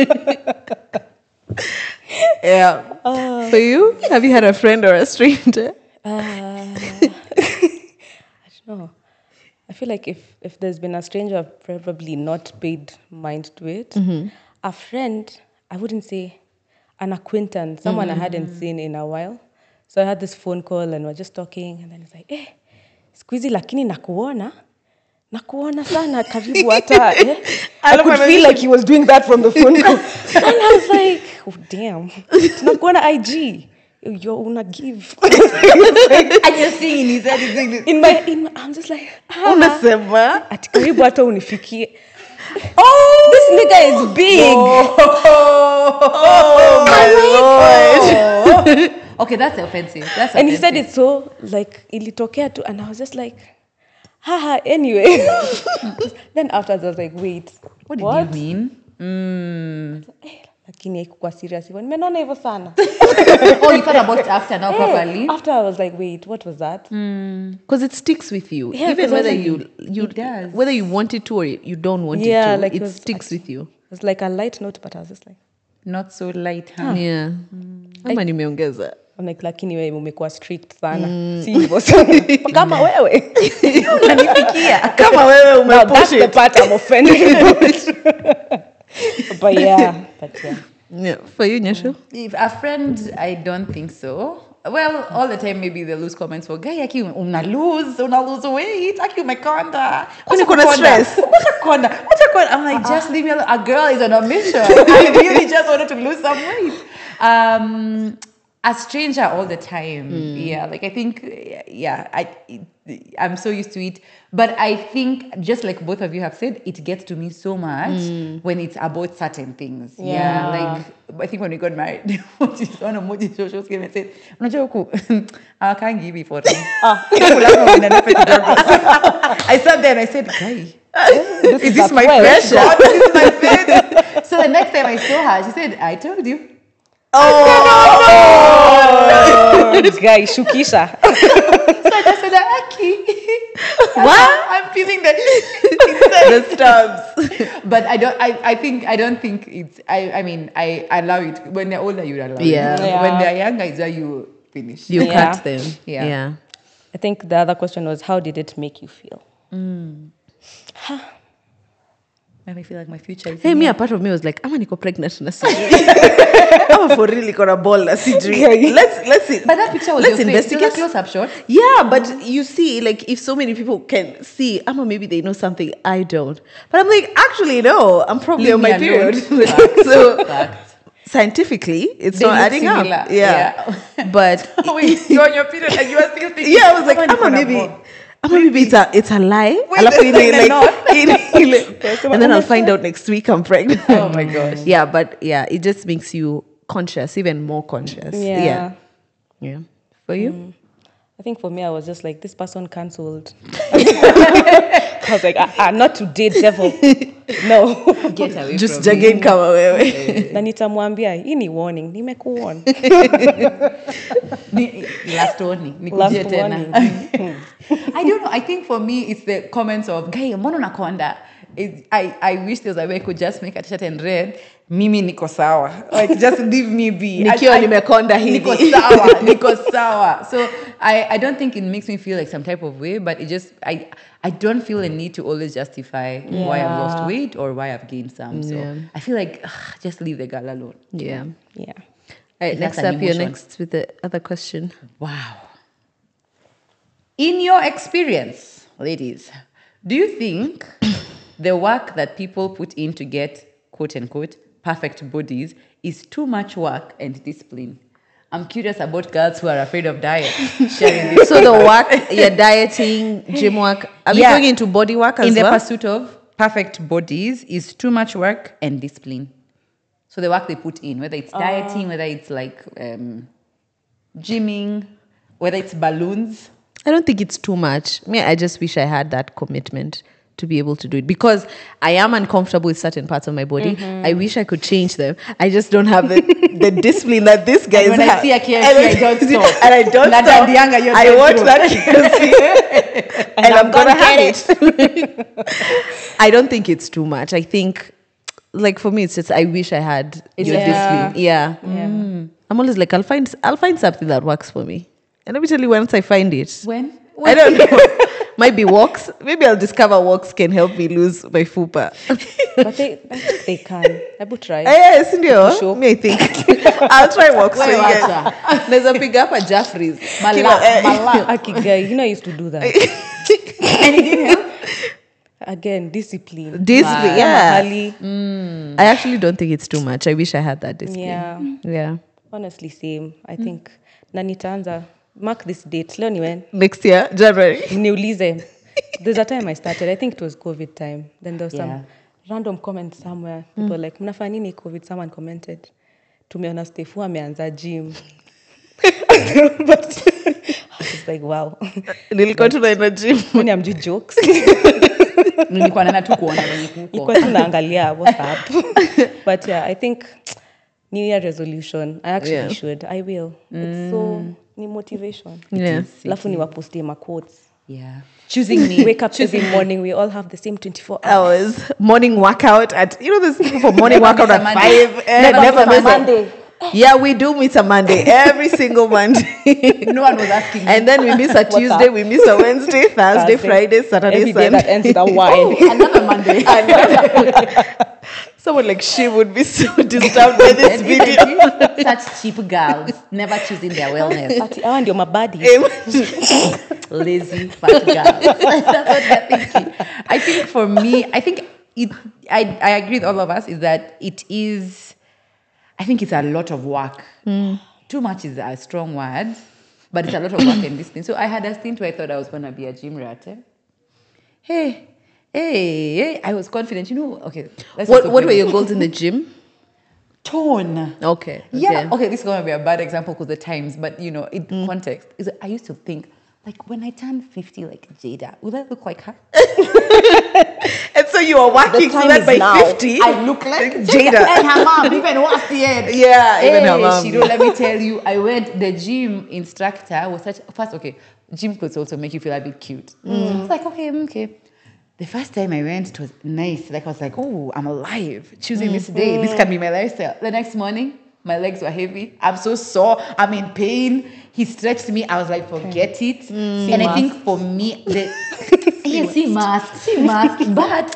Yeah. For you, have you had a friend or a stranger? I don't know. I feel like if there's been a stranger, I've probably not paid mind to it. A friend, I wouldn't say an acquaintance, someone I hadn't seen in a while. So I had this phone call and we're just talking, and then it's like, siku hizi lakini nakuona sana karibu hata. I could feel like he was doing that from the phone call. And I was like, oh damn, nakuona IG. You're una give. And you're seeing in his head, he's doing this. In my, I'm just like, Unasema? ati karibu hata unifikie. Oh, this nigga is big. Oh my lord. Okay, that's offensive. That's And he said offensive. it so like ilitokea too, and I was just like, haha. Anyway, then afterwards I was like, wait, What did you mean? Lakini haikuwa serious hivyo. Nimeona hivyo sana. Oh, you thought about it after now properly? After I was like, wait, what was that? Because it sticks with you, Yeah, even 'cause whether wasn't- you It does. whether you want it to or you don't want Yeah, it to. like it it was- sticks with you. It was like a light note, but I was just like, Not so light, huh? Yeah. Ama nimeongeza. I'm like, lakini wewe umekuwa strict sana. Si hivyo sana. Kama wewe. Unanifikia. Kama wewe Now that's umepush the it. part I'm offended about. But yeah. Yeah. For you, Nyasho? If a friend, I don't think so. Well, all the time maybe they lose comments for guy aki una lose weight, aki umekonda. Kwani kuna stress? Konda. I'm like, just leave me alone. A girl is on a mission. I really just wanted to lose some weight. A stranger all the time. Yeah, like I think, yeah, I'm so used to it. But I think, just like both of you have said, it gets to me so much when it's about certain things. Yeah. Like, I think when we got married, one of Moji Shosho's came and said, unajua huku, hawakangi hivi photo. I sat there and I said, guy, is this my pressure? This is my face. So the next time I saw her, she said, I told you. Guy, shukisha. So I just said, Aki. What? I'm feeling the The stabs. But I don't think it's I mean I allow it. When they're older you allow Yeah. it. Yeah. When they're younger it's where you finish. You Yeah. cut them. Yeah. Yeah. I think the other question was, how did it make you feel? Made me feel like my future is Hey, me, a part of me was like, ama niko pregnant na sijui. Ama for real niko na ball na sijui. Let's see. But that picture was Let's your face. It was a investigate. close-up shot. Yeah, but you see, like, if so many people can see, ama maybe they know something I don't. But I'm like, actually, no, I'm probably Leave on me my alone. period. Fact. So Fact. scientifically, it's They not look adding similar. up. Yeah. But Wait, you're on your period and you are still thinking. yeah, I was like, "Ama niko ama na maybe. ball." Ama maybe it's a lie. Alafu there's ile, like not. and then I'll find out next week I'm pregnant. Oh my gosh. Yeah, but yeah, it just makes you conscious, even more conscious. Yeah. Yeah. For you? I think for me, I was just like, this person cancelled. I was like, not today, devil. No. Get away Just from me. jageni kama wewe. Na nitamwambia, hii ni warning, nimekuwarn. Last warning. Last Nikujie tena. warning. I don't know. I think for me, it's the comments of, guy, mbona unakonda? I wish there was a way I could just make a t-shirt and read, mimi niko sawa. Like, just leave me be. Nikiwa nimekonda hivi. Niko sawa. So, I don't think it makes me feel like some type of way, but it just, I don't feel a need to always justify why I've lost weight or why I've gained some. So, Yeah. I feel like, just leave the girl alone. Yeah. Yeah. All right, That's next an up, you're emotion. next with the other question. Wow. In your experience, ladies, do you think the work that people put in to get, quote unquote, perfect bodies is too much work and discipline? I'm curious about girls who are afraid of diet sharing this. So the work, your dieting, gym work, are we Yeah. going into body work as in the well? pursuit of perfect bodies is too much work and discipline. So the work they put in, whether it's dieting, whether it's like gymming, whether it's balloons. I don't think it's too much. Me, I just wish I had that commitment to be able to do it because I am uncomfortable with certain parts of my body. I wish I could change them. I just don't have the discipline that this guy when has. I see a KFC, I don't stop. And I don't Nata stop. Dianga, you're I going want through. that KFC. and I'm gonna have it. I don't think it's too much. I think, like for me, it's just I wish I had your Yeah. discipline. Yeah. I'm always like I'll find something that works for me. And let me tell you, once I find it, When? I don't know. Might be walks. Maybe I'll discover walks can help me lose my fupa. But I think they can. I would try. Yes, ndio. Sure. Me, I think. I'll try walks for Wewe you wacha. guys. There's a pick up at Jaffrey's. Mala. Aki guy, you know I used to do that. And it didn't help? Again, discipline. Discipline, yeah. Mahali. I actually don't think it's too much. I wish I had that discipline. Yeah. Yeah. Honestly, same. I think. Na nitaanza. Mark this date. Leo ni when? Next year, January. Niulize. There's a time I started. I think it was COVID time. Then there was Yeah. some random comment somewhere. People were like, mnafanya nini COVID? Someone commented. Tumeona Stefu ameanza gym. But it's like, wow. Nilikuwa tunaenda gym. When I'm doing jokes. Nilikuwa naenda tu kuona venye kuko. Nilikuwa tunaangalia what's up. But yeah, I think New Year resolution. I actually should. I will. It's so ni motivation. Yeah. Alafu niwapostie ma quotes. Yeah. Choosing me. Wake up every morning. We all have the same 24 hours. Hours. Morning workout at, there's people for morning workout at 5. Never miss Monday. Yeah, we do miss a Monday. Every single Monday. No one was asking me. And then we miss a Tuesday, we miss a Wednesday, Thursday, Friday, Saturday, Every day Sunday. that ends with a Y. Another Monday. Someone like she would be so disturbed by this video. Such cheap girls, never choosing their wellness. Ati hawa ndio mabadi. Lazy fat girls. That's what they're thinking. I think for me, I agree with all of us, is that I think it's a lot of work. Too much is a strong word, but it's a lot of work and discipline. So I had a stint where I thought I was going to be a gym rat. Hey, I was confident. Okay. What were your goals in the gym? Tone. Okay. Yeah. Okay, this is going to be a bad example because the times, but in context, I used to think, like, when I turn 50, like Jada, will I look like her? And so you are working so that by 50, I look like Jada. And her mom, even worse yet. Yeah, even her mom. Shiro, let me tell you, the gym instructor was gym clothes also make you feel a bit cute. It's like, okay. The first time I went, it was nice. Like, I was like, oh, I'm alive. Choosing this day. This can be my lifestyle. The next morning, my legs were heavy. I'm so sore. I'm in pain. He stretched me. I was like, forget it. And I think for me, see mask. But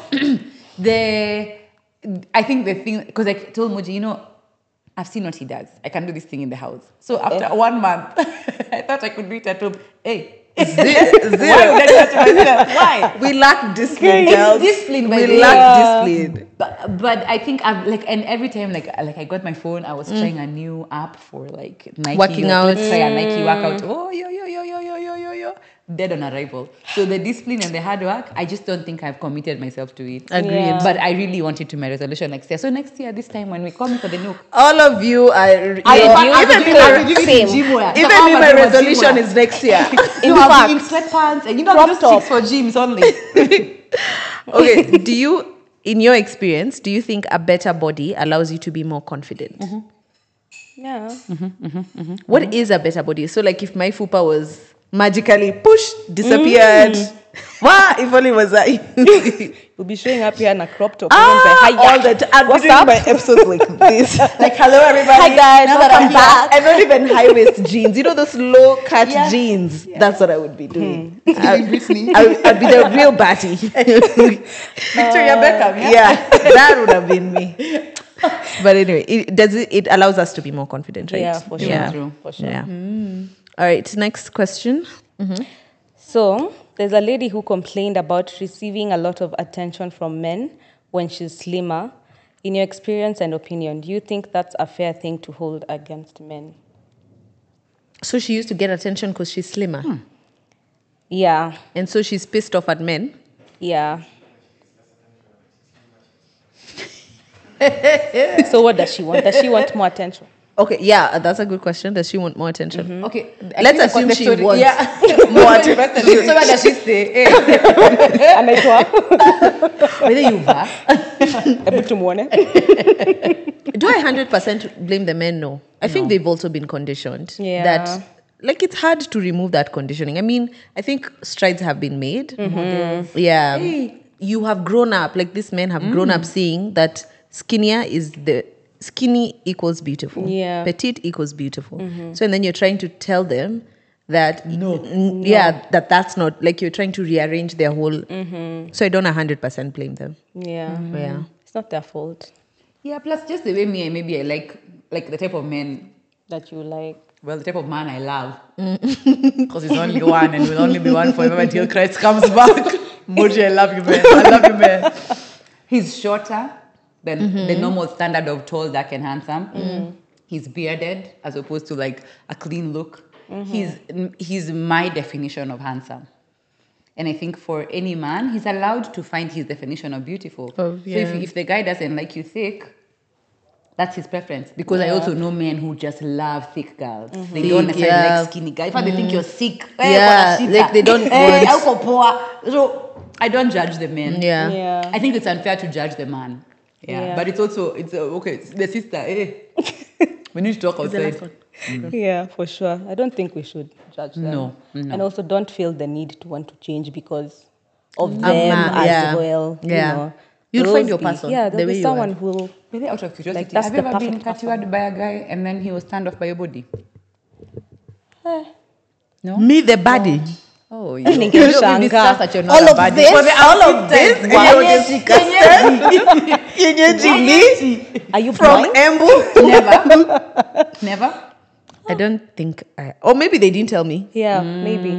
I think the thing, because I told Moji, I've seen what he does. I can do this thing in the house. So after 1 month, I thought I could do it at home. Hey, Zero. Why would I do that to myself? Why? We lack discipline, girls. Discipline, we lack discipline. But I think and every time I got my phone, I was trying a new app for like Nike. Working out. Let's try a Nike workout. Oh, yo. Dead on arrival. So the discipline and the hard work, I just don't think I've committed myself to it. Agreed. Yeah. But I really want it to my resolution next year. So next year, this time when we come for the Nook, All of you are. Even me, my resolution is next year. in sweatpants and those chicks for gyms only. Okay, in your experience, do you think a better body allows you to be more confident? Yeah. What is a better body? So like if my fupa was magically disappeared. Wow, if only was I. We'll be showing up here in a crop top. All the time. I'll be doing my episodes like this. Like, hello everybody. Hi guys, Now that welcome I'm back. here. And not even high waist jeans. Those low cut jeans. Yeah. That's what I would be doing. I'd be the real batty. Victoria Beckham. Yeah, that would have been me. But anyway, it allows us to be more confident, right? Yeah, for sure. Yeah. True. For sure. Yeah. All right, next question. So there's a lady who complained about receiving a lot of attention from men when she's slimmer. In your experience and opinion, do you think that's a fair thing to hold against men? So she used to get attention because she's slimmer. Yeah. And so she's pissed off at men. Yeah. So what does she want? Does she want more attention? Okay, yeah, that's a good question. Does she want more attention? Okay, Let's assume she wants more attention. So what does she say? Anaitwa Whether you are. hebu tumuone. Do I 100% blame the men? No. I think they've also been conditioned. Yeah. That, like, it's hard to remove that conditioning. I mean, I think strides have been made. Yeah. You have grown up, like these men have grown up seeing that skinny equals beautiful. Yeah. Petite equals beautiful. So, and then you're trying to tell them that that's not, like, you're trying to rearrange their whole. So I don't 100% blame them. Yeah. Yeah. It's not their fault Yeah, plus just the way maybe I like the type of men. that you like. Well, the type of man I love. Because he's only one and will only be one forever until Christ comes back. Moji, I love you, man. I love you, man. He's shorter than the normal standard of tall, dark, and handsome. He's bearded as opposed to like a clean look. He's my definition of handsome. And I think for any man, he's allowed to find his definition of beautiful. Oh, yeah. So if the guy doesn't like you thick, That's his preference. Because I also know men who just love thick girls. They Thick, don't necessarily yeah. like skinny guys. In fact, they think you're sick. Yeah, like they don't want- hauko poa. So I don't judge the men. Yeah. Yeah. I think it's unfair to judge the man. Yeah. But it's also, okay, it's the sister. We need to talk outside. Yeah, for sure. I don't think we should judge them. No. And also don't feel the need to want to change because of them man, as yeah. well. Yeah. You know. You'll There'll find your be- person, Yeah, the there'll way be you someone are. who will. Maybe out of curiosity, Like, that's have you the ever been perfect catured by a guy and then he was turned off by your body? No? Me, the body. Oh, We you discussed discussed that you're not all a of body. this, For the all of this. And you're just Are you from blind? Embu. Never? I don't think or maybe they didn't tell me. Yeah, maybe.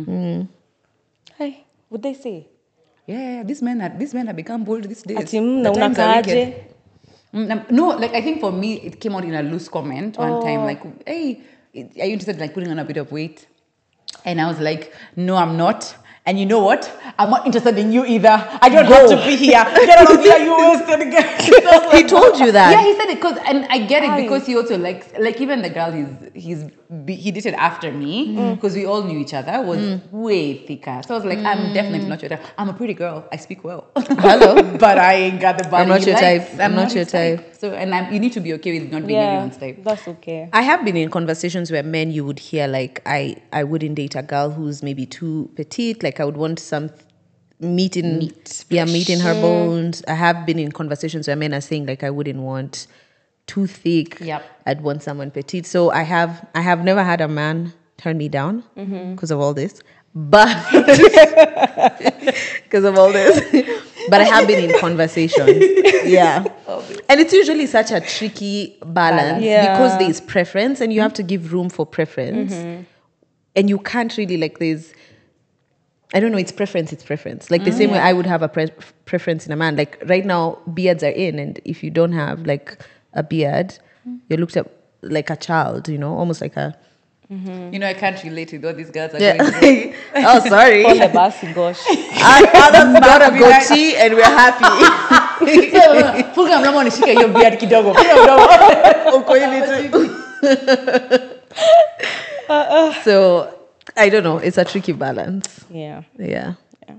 Hey, would they say? Yeah, these men have become bold these days. Ati The times are wicked. unakaaje? No, like I think for me it came out in a loose comment one time, like, hey, are you interested in like putting on a bit of weight? And I was like, no, I'm not. And you know what? I'm not interested in you either. I don't have to be here. Get out of here, you wasted again. He told you that. Yeah, he said it and I get it Why? because he also like even the girl he dated after me because we all knew each other was way thicker. So I was like, I'm definitely not your type. I'm a pretty girl. I speak well. Hello. But I ain't got the body. I'm not he your likes. type. I'm not your his type. type. So you need to be okay with not being Yeah, everyone's type. that's okay. I have been in conversations where men you would hear like I wouldn't date a girl who's maybe too petite. Like I would want some meat in her bones. I have been in conversations where men are saying like I wouldn't want too thick. Yep. I'd want someone petite. So I have never had a man turn me down because of all this. But because of all this. But I have been in conversations. Yeah. And it's usually such a tricky balance Yeah. because there is preference and you have to give room for preference. And you can't really like I don't know, it's preference. Like the same way I would have a preference in a man. Like right now, beards are in, and if you don't have like a beard, you're looked at like a child, almost like a... You know, I can't relate with what these girls are Yeah. going through. Oh, sorry. Ole basi gosh. Others got a goatee and we're happy. Funga mdomo nishike hiyo beard kidogo. Funga mdomo. Uko hivi tu. So, I don't know. It's a tricky balance. Yeah. Yeah.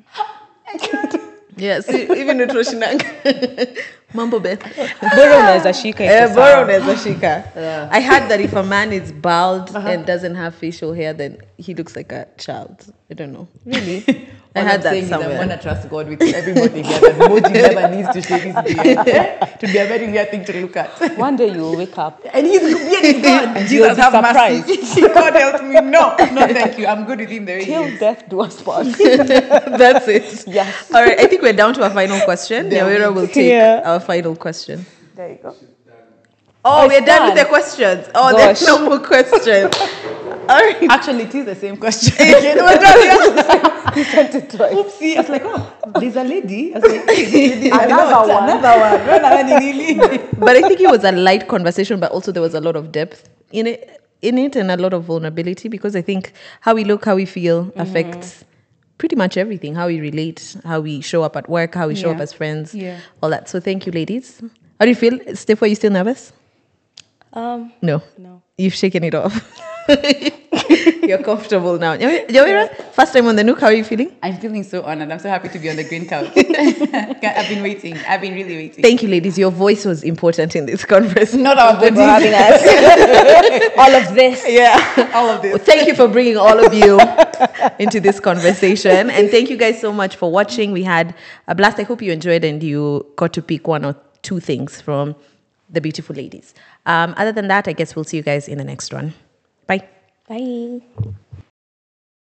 Yeah, see, even utroshinanga. Mambo be. Bora unaweza shika iko Bora sawa. unaweza shika. I heard that if a man is bald and doesn't have facial hair, then he looks like a child. I don't know. Really? I heard that somewhere. I'm gonna trust God with everybody here. That Moji never needs to shave his beard. To be a very weird thing to look at. One day you will wake up. And his beard is gone. you'll Jesus be have surprised. mercy. God help me. No, thank you. I'm good with him the way he Till is. death do us part. That's it. Yes. All right, I think we're down to our final question. Nyawira will take Yeah. our final question. There you go. Oh, we're it's done with done. the questions. Oh, there's Gosh. no more questions. All right. Actually, it is the same question. We're done. He sent it twice. Oopsie. I was like, oh, there's a lady. I was like, Another one. But I think it was a light conversation, but also there was a lot of depth in it and a lot of vulnerability because I think how we look, how we feel affects pretty much everything, how we relate, how we show up at work, how we show up as friends, all that. So thank you, ladies. How do you feel? Steph, are you still nervous? No. No. You've shaken it off. You're comfortable now. Nyawira, first time on the Nook, how are you feeling? I'm feeling so honored. I'm so happy to be on the green couch. I've been waiting. I've been really waiting. Thank you, ladies. Your voice was important in this conversation. Not our For body. having us. All of this. Yeah. All of this. Well, thank you for bringing all of you into this conversation. And thank you guys so much for watching. We had a blast. I hope you enjoyed and you got to pick one or two things from the beautiful ladies. Other than that, I guess we'll see you guys in the next one. Bye. Bye.